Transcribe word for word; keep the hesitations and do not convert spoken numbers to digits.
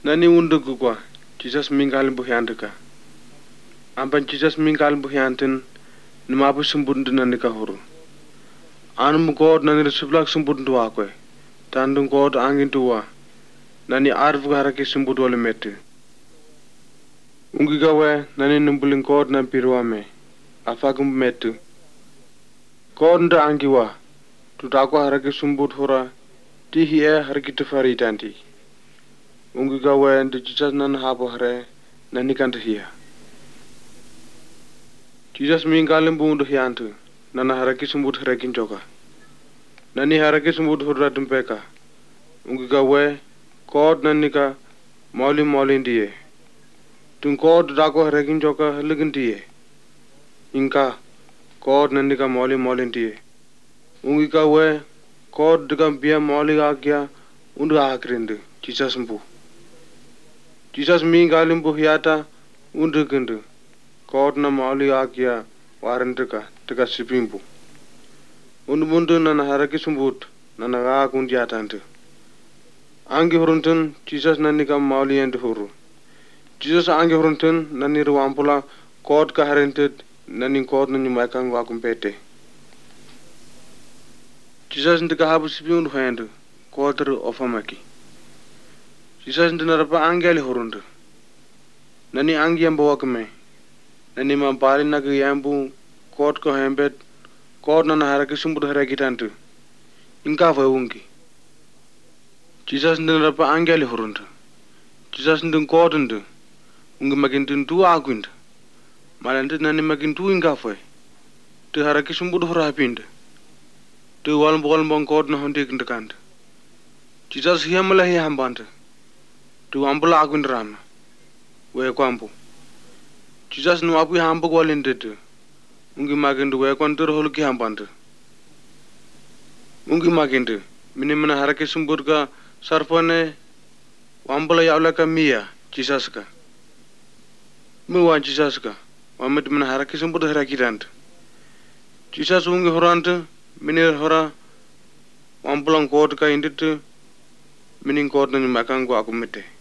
Nani undugu kwa Jesus mingal buhyandika. Ampan Jesus mingal buhyantin nimabu sumbundu nanika huru. Anum God nani risublak sumbundu wakwe. Tandung God angin tuwa. Nani arvu haraki sumbudu wale metu. Ungiga we nani numbulin God nan piruame. Afagum metu. God nda angiwa. Tutakwa haraki sumbud hura. Tihi e haraki tufari tanti. Ungiga we nda Jesus nan habo hare. Nani kanta hiya. Jesus mingalim bundu hyantu. Nana haraki sumbud harakin joka. Nani haraki sumbud hura dumpeka. Ungiga we God nanika mauli mauli ndiye. Tung God dako harakin joka halikin diye. Inka God nanika mauli mauli ndiye. Ungiga we God dika biya mauli agya undu agrindu. Jesus mbu. Jesus mingalim bu hyata undu gindu. God na mauli agya warandika tika sipimbu. Undu bundu nana haraki sumbud nana gaag undi atantu. Angi huruntun Jesus nanika mauli endu huru. Jesus angi huruntun nani ruwampula God ka harentud nani God nani maikang wakumpete. Jesus ndika habu sipi undu hayendu God ru ofamaki. Jesus ndina rapa angi ali hurundu. Nani angi yamba wakume. Nani mampari nagi yambu God ko hembet God nana haraki sumbud haraki tantu. Inka fa ungi. Jesus ndina rapa angi ali hurundu. Jesus ndin God ndu. Ungi magindin tu aguindu. Malandu nani magintu inka fa. Tu haraki sumbud harapindu. Tu walm walm God na hondi kindakandu. Jesus hiyamala hi hambandu. Tu ambula aguindu rama. We kwambu. Jesus nu apu hambu kwalindu. Ungi magindu we kwantur holuki hambandu. Ungi magindu. Minimana haraki sumbud ka sarpane wambala yaula ka miya Jesus ka. Miwa Jesus ka. Wamit mana haraki sumbud haraki tantu. Jesus ungi horantu. Minir hora wambulang God ka inditu. Mining God nani makang ko aku mete.